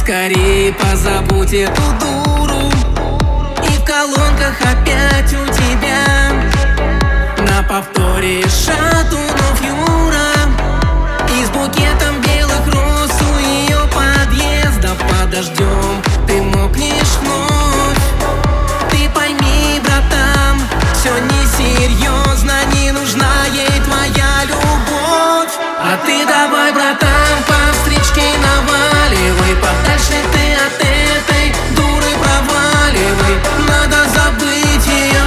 Поскорей позабудь эту дуру, и в колонках опять у тебя на повторе Шатунов Юра. И с букетом белых роз у ее подъезда под дождем ты мокнешь вновь. Ты пойми, братан, все несерьезно, не нужна ей твоя любовь. А ты давай, братан, по встречке наваливай, подальше ты от этой дуры проваливай. Надо забыть ее,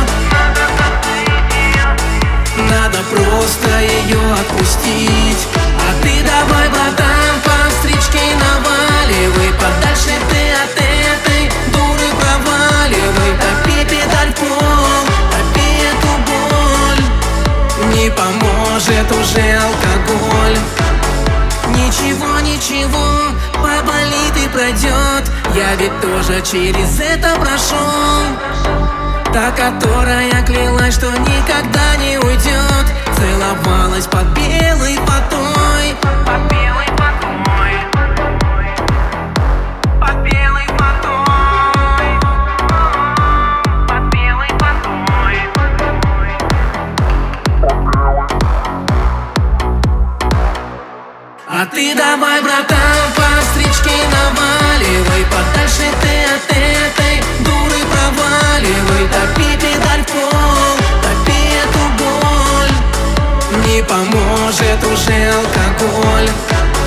надо просто ее отпустить. А ты давай, братан, по встречке наваливай, подальше ты от этой дуры проваливай. Топи педаль в пол, топи эту боль, не поможет уже алкоголь. Ничего, ничего, поболит и пройдет, я ведь тоже через это прошел. Та, которая клялась, что никогда не уйдет, целовалась под белой фатой. Под белой фатой, под белой фатой, под белой фатой. А ты давай, братан, по встречке наваливай, подальше ты от этой дуры проваливай. Топи педаль в пол, топи эту боль, не поможет уже алкоголь.